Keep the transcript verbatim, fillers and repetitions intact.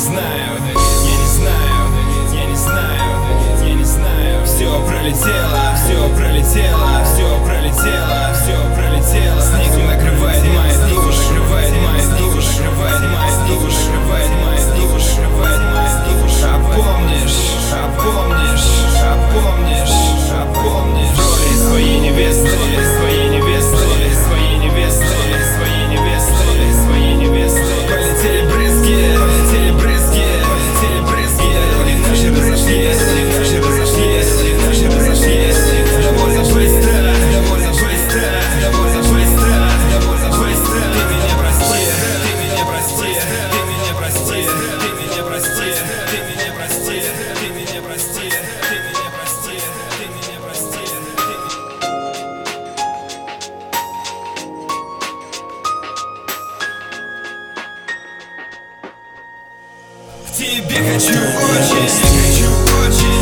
знаю, я не знаю, я не знаю, я не знаю. Все пролетело, все пролетело, все пролетело, все пролетело. Снегом накрывает маятник, уже накрывает маятник, уже накрывает маятник, уже накрывает маятник, уже накрывает маятник, уже. А помнишь, а помнишь, а помнишь, а помнишь. В роли своей невесты, своей невесты, своей невесты, своей невесты, своей невесты. Полетели брызги, полетели брызги, полетели брызги. И наши разошлись, и наши разошлись, и наши разошлись. Довольно быстро, довольно быстро, довольно быстро, довольно быстро. Ты меня прости, ты меня прости, ты меня прости, ты меня прости, ты меня прости, ты меня прости, ты меня прости, ты меня прости, ты меня. К тебе хочу очень, хочу очень.